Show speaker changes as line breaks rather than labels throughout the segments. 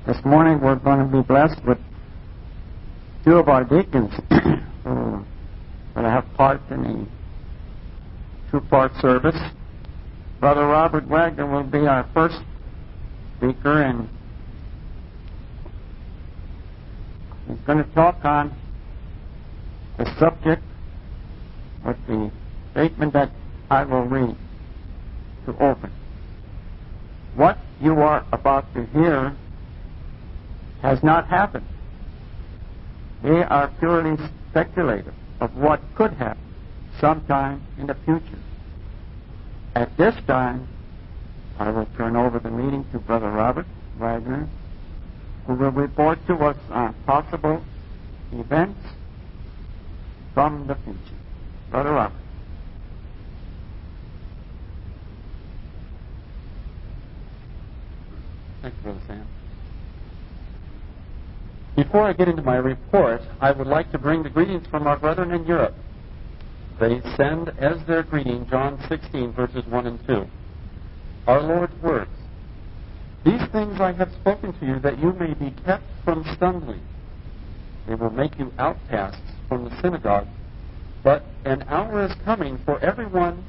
This morning we're going to be blessed with two of our deacons who are going to have part in a two-part service. Brother Robert Wagner will be our first speaker, and he's going to talk on the subject with the statement that I will read to open. What you are about to hear has not happened. They are purely speculative of what could happen sometime in the future. At this time, I will turn over the meeting to Brother Robert Wagner, who will report to us on possible events from the future. Brother Robert.
Thank you, Brother Sam. Before I get into my report, I would like to bring the greetings from our brethren in Europe. They send as their greeting John 16, verses 1 and 2. Our Lord's words. These things I have spoken to you that you may be kept from stumbling. They will make you outcasts from the synagogue, but an hour is coming for everyone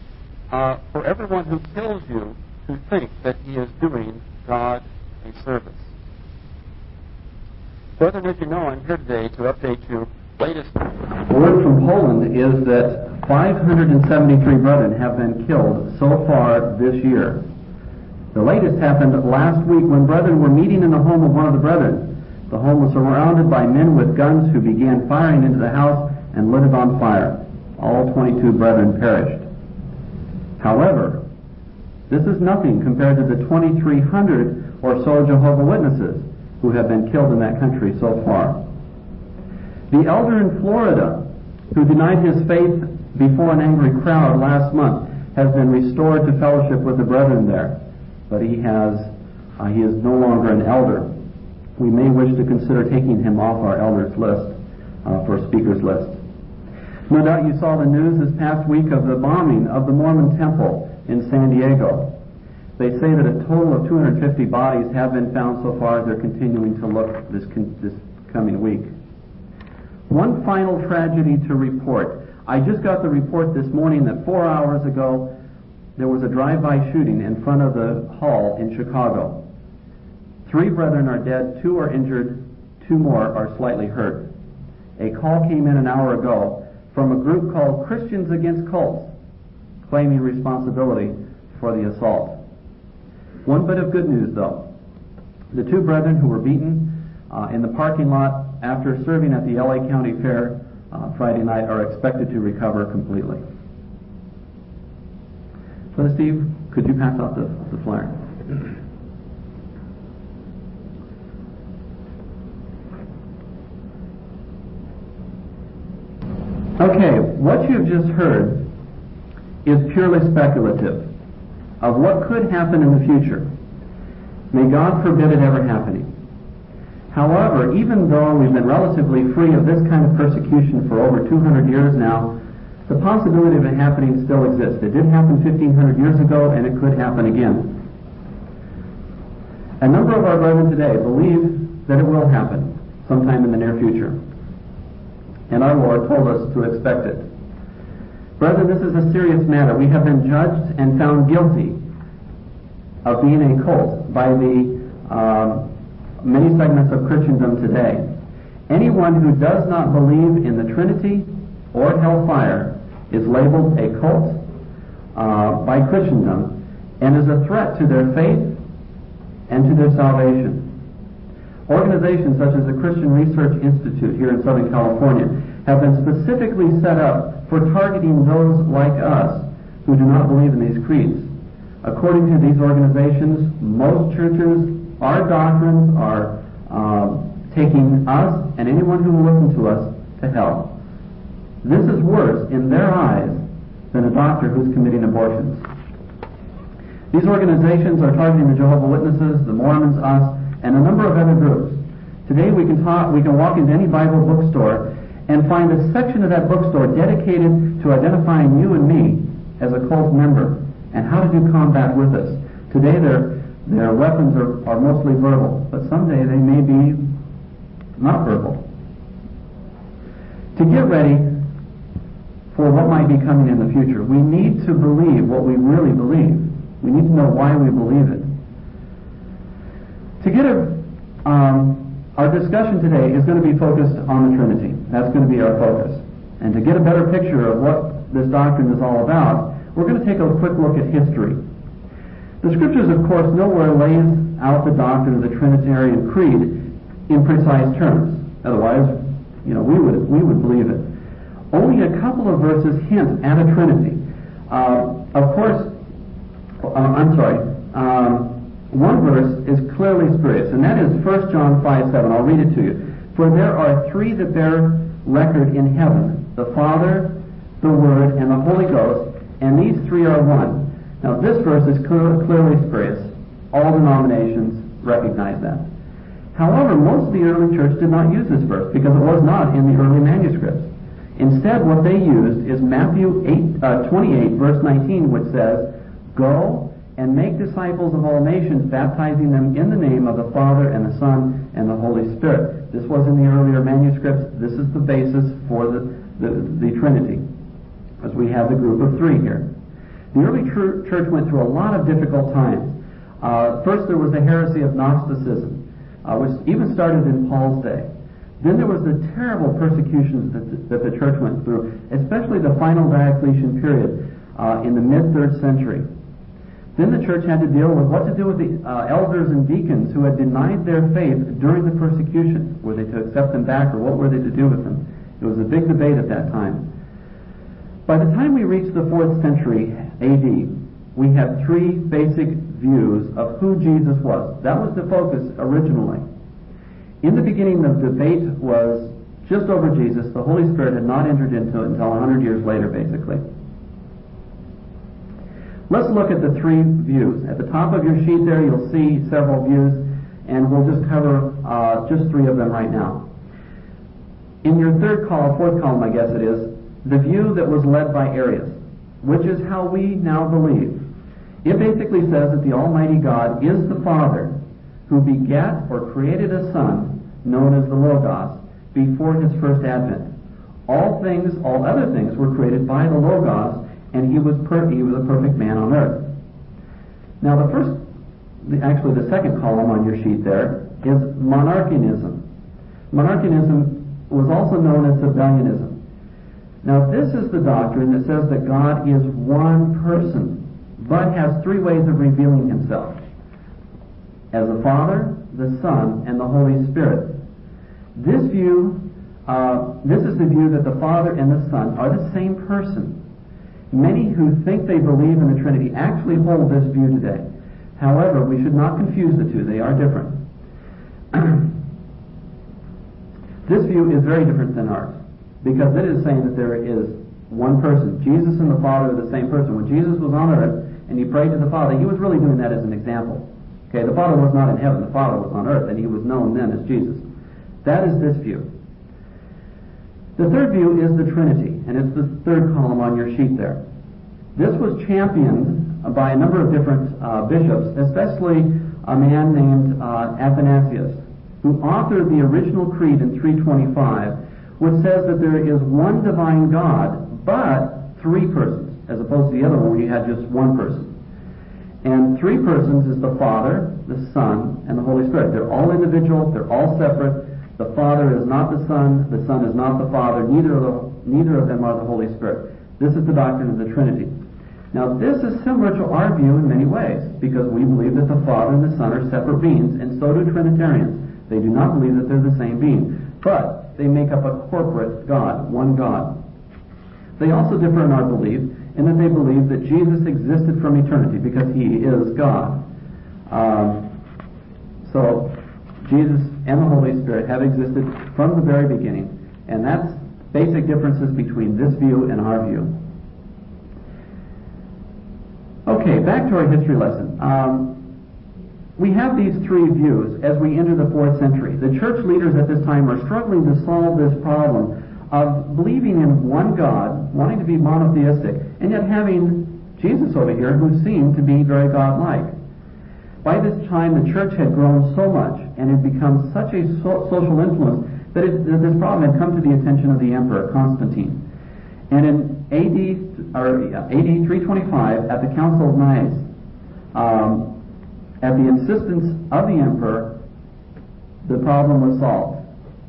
who kills you to think that he is doing God a service. Brethren, as you know, I'm here today to update you latest.
The word from Poland is that 573 brethren have been killed so far this year. The latest happened last week when brethren were meeting in the home of one of the brethren. The home was surrounded by men with guns who began firing into the house and lit it on fire. All 22 brethren perished. However, this is nothing compared to the 2,300 or so Jehovah's Witnesses who have been killed in that country so far. The elder in Florida, who denied his faith before an angry crowd last month, has been restored to fellowship with the brethren there, but he is no longer an elder. We may wish to consider taking him off our elders list, for speakers list. No doubt you saw the news this past week of the bombing of the Mormon temple in San Diego. They say that a total of 250 bodies have been found so far. They're continuing to look this coming week. One final tragedy to report. I just got the report this morning that 4 hours ago there was a drive-by shooting in front of the hall in Chicago. 3 brethren are dead, 2 are injured, 2 more are slightly hurt. A call came in an hour ago from a group called Christians Against Cults, claiming responsibility for the assault. One bit of good news, though. The 2 brethren who were beaten in the parking lot after serving at the LA County Fair Friday night are expected to recover completely. So, Steve, could you pass out the flyer? Okay, what you've just heard is purely speculative of what could happen in the future. May God forbid it ever happening. However, even though we've been relatively free of this kind of persecution for over 200 years now, the possibility of it happening still exists. It did happen 1,500 years ago, and it could happen again. A number of our brethren today believe that it will happen sometime in the near future. And our Lord told us to expect it. Brethren, this is a serious matter. We have been judged and found guilty of being a cult by the many segments of Christendom today. Anyone who does not believe in the Trinity or hellfire is labeled a cult by Christendom and is a threat to their faith and to their salvation. Organizations such as the Christian Research Institute here in Southern California have been specifically set up for targeting those like us who do not believe in these creeds. According to these organizations, most churches, our doctrines are taking us and anyone who will listen to us to hell. This is worse in their eyes than a doctor who's committing abortions. These organizations are targeting the Jehovah's Witnesses, the Mormons, us, and a number of other groups. Today we can walk into any Bible bookstore and find a section of that bookstore dedicated to identifying you and me as a cult member and how to do combat with us. Today they're Their weapons are mostly verbal, but someday they may be not verbal. To get ready for what might be coming in the future, we need to believe what we really believe. We need to know why we believe it. To get our discussion today is going to be focused on the Trinity. That's going to be our focus. And to get a better picture of what this doctrine is all about, we're going to take a quick look at history. The Scriptures, of course, nowhere lays out the doctrine of the Trinitarian Creed in precise terms. Otherwise, we would believe it. Only a couple of verses hint at a Trinity. One verse is clearly spurious, and that is 1 John 5:7. I'll read it to you. For there are three that bear record in heaven, the Father, the Word, and the Holy Ghost, and these three are one. Now this verse is clearly spurious. All denominations recognize that. However, most of the early church did not use this verse because it was not in the early manuscripts. Instead, what they used is Matthew 28, verse 19, which says, "Go and make disciples of all nations, baptizing them in the name of the Father and the Son and the Holy Spirit." This was in the earlier manuscripts. This is the basis for the Trinity, as we have the group of three here. The early church went through a lot of difficult times. First, there was the heresy of Gnosticism, which even started in Paul's day. Then there was the terrible persecutions that the church went through, especially the final Diocletian period in the mid-3rd century. Then the church had to deal with what to do with the elders and deacons who had denied their faith during the persecution. Were they to accept them back, or what were they to do with them? It was a big debate at that time. By the time we reached the 4th century A.D., we had three basic views of who Jesus was. That was the focus originally. In the beginning, the debate was just over Jesus. The Holy Spirit had not entered into it until 100 years later, basically. Let's look at the three views. At the top of your sheet there, you'll see several views, and we'll just cover just three of them right now. In your fourth column, I guess it is, the view that was led by Arius, which is how we now believe. It basically says that the Almighty God is the Father who begat or created a Son known as the Logos before his first advent. All other things were created by the Logos, and he was a perfect man on earth. Now the second column on your sheet there is monarchianism. Monarchianism was also known as Sabellianism. Now this is the doctrine that says that God is one person, but has three ways of revealing himself. As the Father, the Son, and the Holy Spirit. This is the view that the Father and the Son are the same person. Many who think they believe in the Trinity actually hold this view today. However, we should not confuse the two. They are different. This view is very different than ours, because it is saying that there is one person. Jesus and the Father are the same person. When Jesus was on earth and he prayed to the Father, he was really doing that as an example. Okay, the Father was not in heaven. The Father was on earth, and he was known then as Jesus. That is this view. The third view is the Trinity, and it's the third column on your sheet there. This was championed by a number of different bishops, especially a man named Athanasius, who authored the original creed in 325, which says that there is one divine God, but three persons, as opposed to the other one where you had just one person. And three persons is the Father, the Son, and the Holy Spirit. They're all individual, they're all separate. The Father is not the Son is not the Father, neither of them are the Holy Spirit. This is the doctrine of the Trinity. Now this is similar to our view in many ways, because we believe that the Father and the Son are separate beings, and so do Trinitarians. They do not believe that they're the same being, but they make up a corporate God, one God. They also differ in our belief in that they believe that Jesus existed from eternity because he is God. So Jesus and the Holy Spirit have existed from the very beginning, and that's basic differences between this view and our view. Okay, back to our history lesson. We have these three views as we enter the 4th century. The church leaders at this time are struggling to solve this problem of believing in one God, wanting to be monotheistic, and yet having Jesus over here who seemed to be very God-like. by this time the church had grown so much and had become such a social influence that this problem had come to the attention of the emperor Constantine. And in AD 325, at the Council of Nice, at the insistence of the emperor, the problem was solved.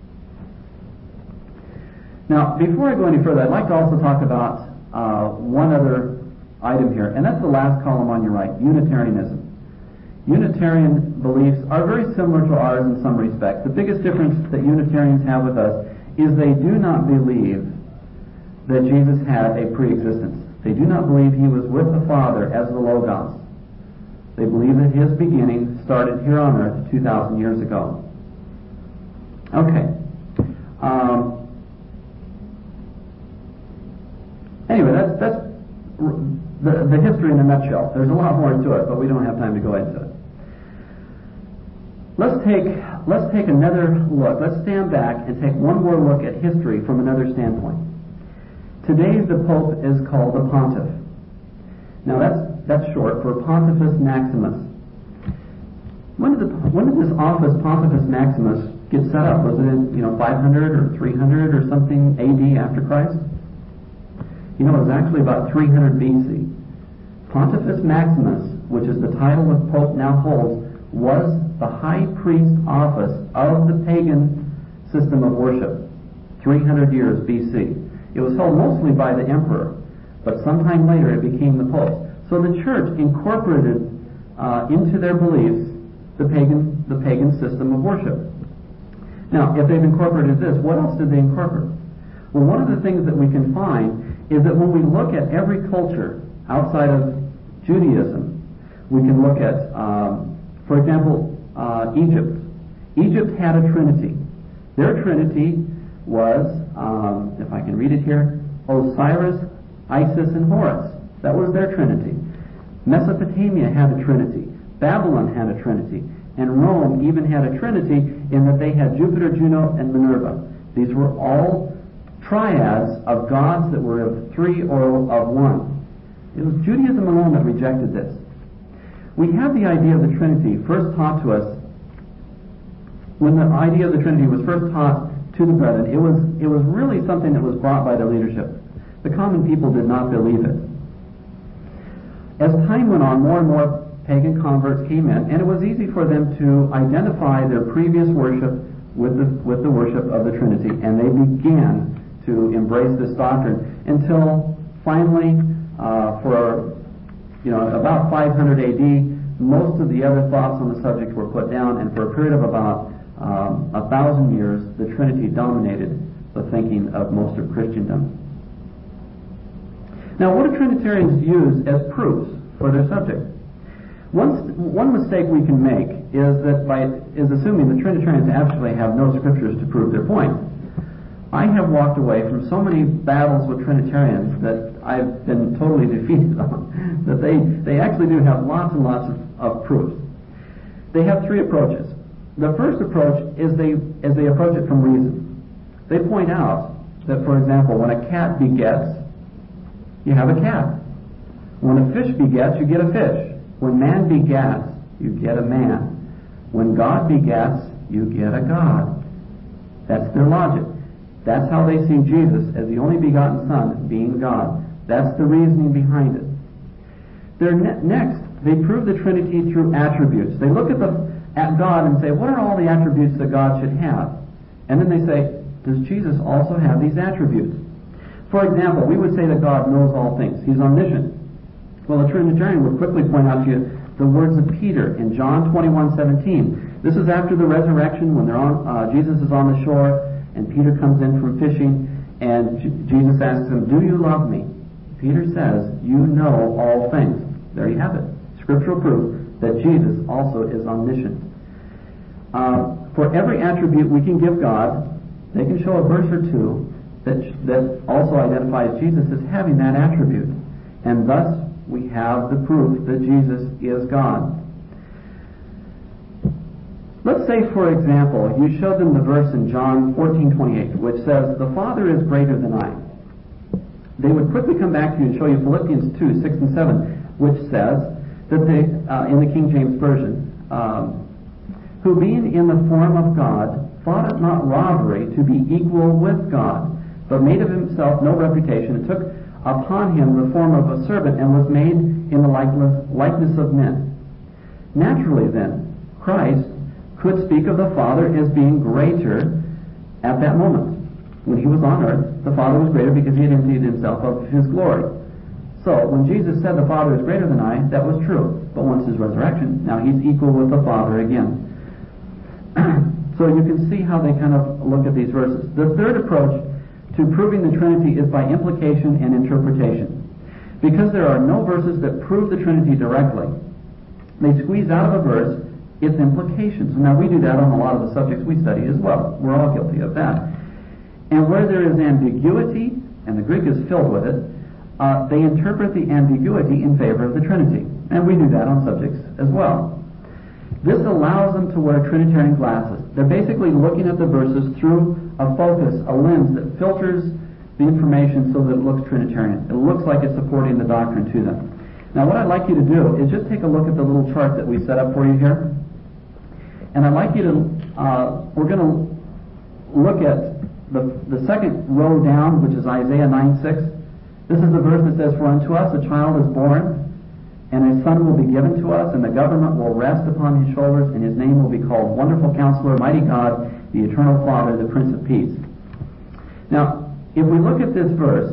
Now, before I go any further, I'd like to also talk about one other item here, and that's the last column on your right, Unitarianism. Unitarian beliefs are very similar to ours in some respects. The biggest difference that Unitarians have with us is they do not believe that Jesus had a pre-existence. They do not believe he was with the Father as the Logos. They believe that his beginning started here on earth 2,000 years ago. Okay. Anyway, that's the history in a nutshell. There's a lot more to it, but we don't have time to go into it. Let's take another look. Let's stand back and take one more look at history from another standpoint. Today, the Pope is called the Pontiff. Now, that's short for Pontifex Maximus. When did this office, Pontifex Maximus, get set up? Was it in 500 or 300 or something AD after Christ? It was actually about 300 BC. Pontifex Maximus, which is the title the Pope now holds, was the high priest office of the pagan system of worship, 300 years BC. It was held mostly by the emperor, but sometime later it became the Pope. So the church incorporated into their beliefs the pagan system of worship. Now, if they've incorporated this, what else did they incorporate? Well, one of the things that we can find is that when we look at every culture outside of Judaism, we can look at, for example, Egypt. Egypt had a trinity. Their trinity was, if I can read it here, Osiris, Isis, and Horus. That was their trinity. Mesopotamia had a trinity. Babylon had a trinity. And Rome even had a trinity in that they had Jupiter, Juno, and Minerva. These were all triads of gods that were of three or of one. It was Judaism alone that rejected this. We have the idea of the Trinity first taught to us. When the idea of the Trinity was first taught to the brethren, it was really something that was brought by the leadership. The common people did not believe it. As time went on, more and more pagan converts came in, and it was easy for them to identify their previous worship with the worship of the Trinity, and they began to embrace this doctrine until finally, for about 500 AD, most of the other thoughts on the subject were put down, and for a period of about 1,000 years, the Trinity dominated the thinking of most of Christendom. Now, what do Trinitarians use as proofs for their subject? One mistake we can make is assuming the Trinitarians actually have no scriptures to prove their point. I have walked away from so many battles with Trinitarians that I've been totally defeated on, that they actually do have lots and lots of proofs. They have three approaches. The first approach is they approach it from reason. They point out that, for example, when a cat begets, you have a cat. When a fish begets, you get a fish. When man begets, you get a man. When God begets, you get a God. That's their logic. That's how they see Jesus as the only begotten Son, being God. That's the reasoning behind it. Next, they prove the Trinity through attributes. They look at God and say, what are all the attributes that God should have? And then they say, does Jesus also have these attributes? For example, we would say that God knows all things. He's omniscient. Well, a Trinitarian would quickly point out to you the words of Peter in John 21:17. This is after the resurrection when Jesus is on the shore and Peter comes in from fishing and Jesus asks him, do you love me? Peter says, you know all things. There you have it. Scriptural proof that Jesus also is omniscient. For every attribute we can give God, they can show a verse or two that also identifies Jesus as having that attribute. And thus we have the proof that Jesus is God. Let's say, for example, you showed them the verse in John 14:28, which says, the Father is greater than I. They would quickly come back to you and show you Philippians 2:6 and 7, which says that in the King James Version, who being in the form of God, thought it not robbery to be equal with God, but made of himself no reputation, and took upon him the form of a servant, and was made in the likeness of men. Naturally then, Christ could speak of the Father as being greater at that moment. When he was on earth, the Father was greater because he had emptied himself of his glory. So, when Jesus said the Father is greater than I, that was true. But once his resurrection, now he's equal with the Father again. So you can see how they kind of look at these verses. The third approach to proving the Trinity is by implication and interpretation. Because there are no verses that prove the Trinity directly, they squeeze out of a verse its implications. Now we do that on a lot of the subjects we study as well. We're all guilty of that. And where there is ambiguity, and the Greek is filled with it, they interpret the ambiguity in favor of the Trinity. And we do that on subjects as well. This allows them to wear Trinitarian glasses. They're basically looking at the verses through a focus, a lens that filters the information so that it looks Trinitarian. It looks like it's supporting the doctrine to them. Now what I'd like you to do is just take a look at the little chart that we set up for you here. And I'd like you to, we're going to look at the second row down, which is Isaiah 9:6. This is the verse that says, "For unto us a child is born, and a son will be given to us, and the government will rest upon his shoulders, and his name will be called Wonderful Counselor, Mighty God, the Eternal Father, the Prince of Peace." Now, if we look at this verse,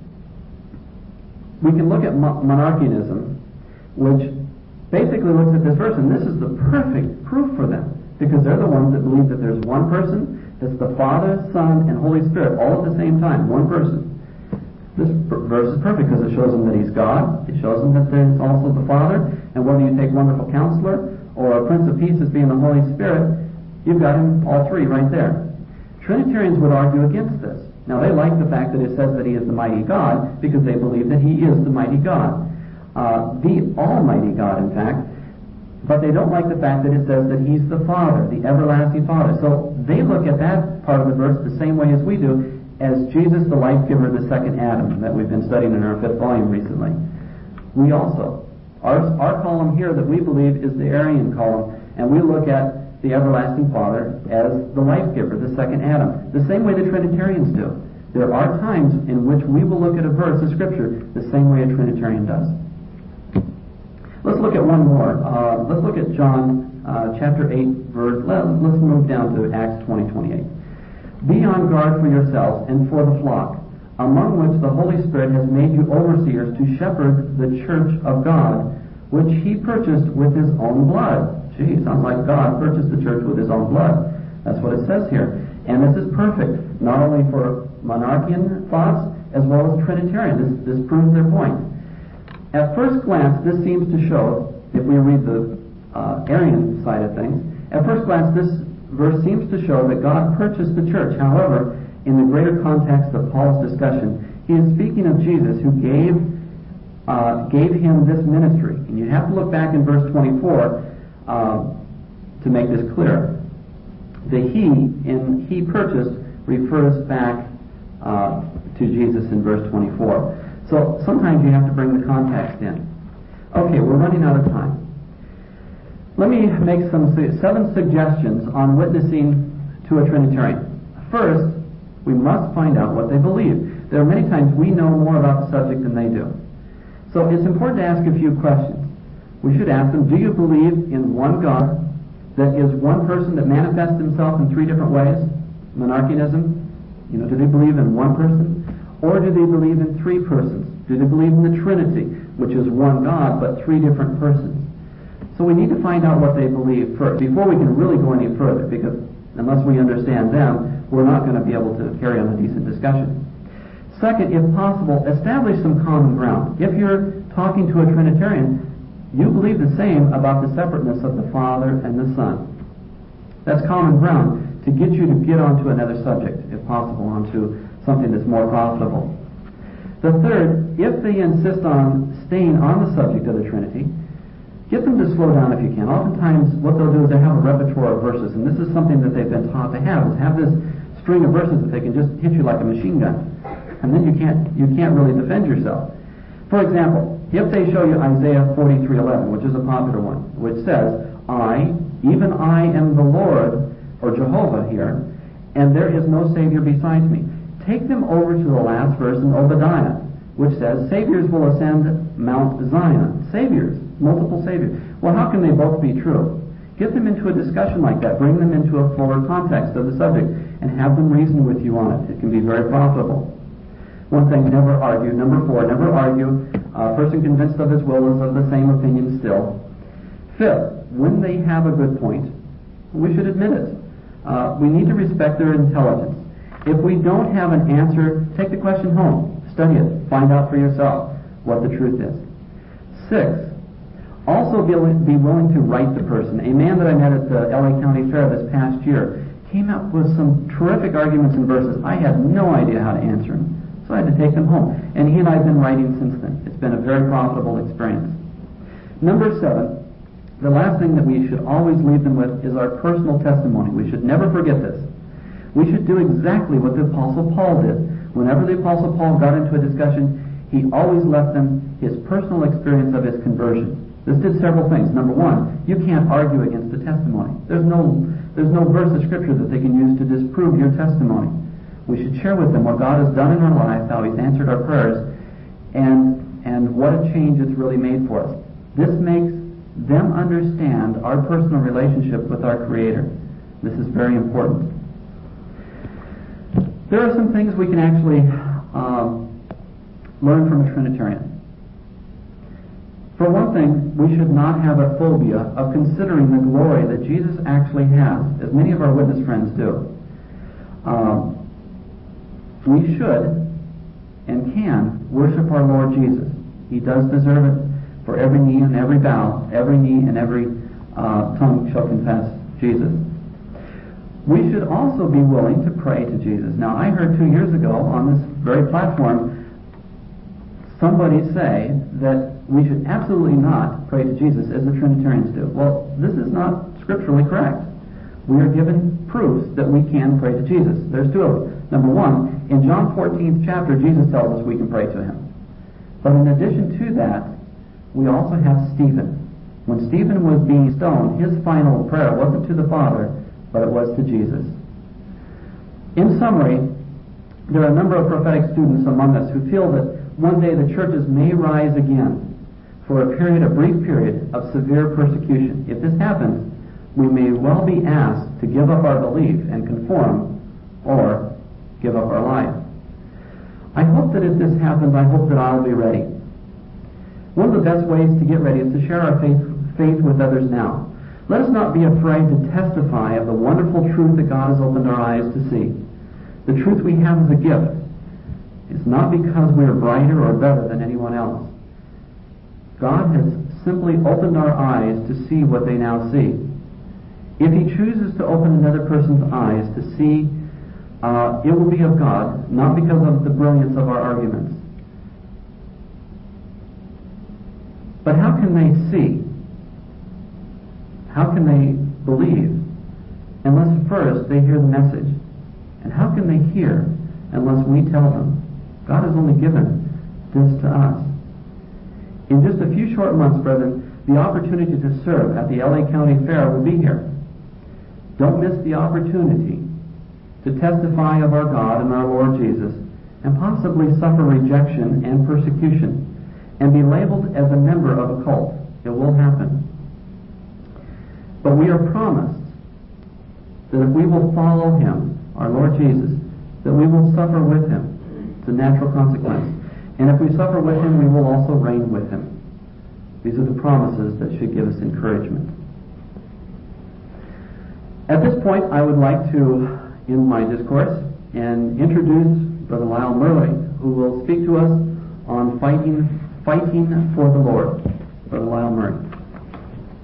we can look at monarchianism, which basically looks at this verse, and this is the perfect proof for them, because they're the ones that believe that there's one person, that's the Father, Son, and Holy Spirit, all at the same time, one person. This verse is perfect because it shows them that he's God. It shows them that there's also the Father. And whether you take Wonderful Counselor or Prince of Peace as being the Holy Spirit, you've got him all three right there. Trinitarians would argue against this. Now they like the fact that it says that he is the mighty God because they believe that he is the mighty God. The Almighty God, in fact. But they don't like the fact that it says that he's the Father, the everlasting Father. So they look at that part of the verse the same way as we do, as Jesus the life giver, the second Adam, that we've been studying in our 5th volume recently. We also, our column here that we believe is the Arian column, and we look at the everlasting Father as the life giver, the second Adam, the same way the Trinitarians do. There are times in which we will look at a verse of Scripture the same way a Trinitarian does. Let's look at one more. Let's look at John chapter 8, verse. Let's move down to Acts 20:28. "Be on guard for yourselves and for the flock, among which the Holy Spirit has made you overseers to shepherd the church of God, which he purchased with his own blood." Gee, sounds like God purchased the church with his own blood. That's what it says here. And this is perfect, not only for monarchian thoughts, as well as Trinitarian. This proves their point. At first glance, this seems to show, if we read the Arian side of things, at first glance, this verse seems to show that God purchased the church. However, in the greater context of Paul's discussion, he is speaking of Jesus, who gave him this ministry. And you have to look back in verse 24 to make this clear. The he purchased refers back to Jesus in verse 24. So sometimes you have to bring the context in. Okay, we're running out of time. Let me make 7 suggestions on witnessing to a Trinitarian. First, we must find out what they believe. There are many times we know more about the subject than they do. So it's important to ask a few questions. We should ask them, do you believe in one God that is one person that manifests himself in 3 different ways? Monarchianism, do they believe in one person? Or do they believe in 3 persons? Do they believe in the Trinity, which is one God but 3 different persons? So we need to find out what they believe first before we can really go any further, because unless we understand them, we're not going to be able to carry on a decent discussion. Second, if possible, establish some common ground. If you're talking to a Trinitarian, you believe the same about the separateness of the Father and the Son. That's common ground to get you to get onto another subject, if possible, onto something that's more profitable. The third, if they insist on staying on the subject of the Trinity, get them to slow down if you can. Oftentimes, what they'll do is they have a repertoire of verses, and this is something that they've been taught to have, is have this string of verses that they can just hit you like a machine gun, and then you can't really defend yourself. For example, if they show you Isaiah 43:11, which is a popular one, which says, even I am the Lord, or Jehovah here, and there is no Savior besides me. Take them over to the last verse in Obadiah, which says, Saviors will ascend Mount Zion. Saviors, multiple Saviors. Well, how can they both be true? Get them into a discussion like that. Bring them into a fuller context of the subject and have them reason with you on it. It can be very profitable. One thing, never argue. Number 4, never argue. A person convinced of his will is of the same opinion still. 5th, when they have a good point, we should admit it. We need to respect their intelligence. If we don't have an answer, take the question home. Study it. Find out for yourself what the truth is. 6, also be willing to write the person. A man that I met at the LA County Fair this past year came up with some terrific arguments and verses. I had no idea how to answer them, so I had to take them home. And he and I have been writing since then. It's been a very profitable experience. Number 7, the last thing that we should always leave them with is our personal testimony. We should never forget this. We should do exactly what the Apostle Paul did. Whenever the Apostle Paul got into a discussion, he always left them his personal experience of his conversion. This did several things. Number 1, you can't argue against the testimony. There's no verse of Scripture that they can use to disprove your testimony. We should share with them what God has done in our lives, how He's answered our prayers, and what a change it's really made for us. This makes them understand our personal relationship with our Creator. This is very important. There are some things we can actually learn from a Trinitarian. For one thing, we should not have a phobia of considering the glory that Jesus actually has, as many of our witness friends do. We should and can worship our Lord Jesus. He does deserve it, for every knee and every bow, every knee and every tongue shall confess Jesus. We should also be willing to pray to Jesus. Now, I heard 2 years ago on this very platform somebody say that we should absolutely not pray to Jesus as the Trinitarians do. Well, this is not scripturally correct. We are given proofs that we can pray to Jesus. There's 2 of them. Number 1, in John 14th chapter, Jesus tells us we can pray to Him. But in addition to that, we also have Stephen. When Stephen was being stoned, his final prayer wasn't to the Father, but it was to Jesus. In summary, there are a number of prophetic students among us who feel that one day the churches may rise again for a brief period of severe persecution. If this happens, we may well be asked to give up our belief and conform, or give up our life. I hope that if this happens, I hope that I'll be ready. One of the best ways to get ready is to share our faith with others now. Let us not be afraid to testify of the wonderful truth that God has opened our eyes to see. The truth we have is a gift. It's not because we are brighter or better than anyone else. God has simply opened our eyes to see what they now see. If He chooses to open another person's eyes to see, it will be of God, not because of the brilliance of our arguments. But how can they see? How can they believe unless first they hear the message? And how can they hear unless we tell them? God has only given this to us. In just a few short months, brethren, the opportunity to serve at the LA County Fair will be here. Don't miss the opportunity to testify of our God and our Lord Jesus, and possibly suffer rejection and persecution, and be labeled as a member of a cult. It will happen. But we are promised that if we will follow Him, our Lord Jesus, that we will suffer with Him. It's a natural consequence. And if we suffer with Him, we will also reign with Him. These are the promises that should give us encouragement. At this point, I would like to end my discourse and introduce Brother Lyle Murray, who will speak to us on fighting for the Lord. Brother Lyle Murray.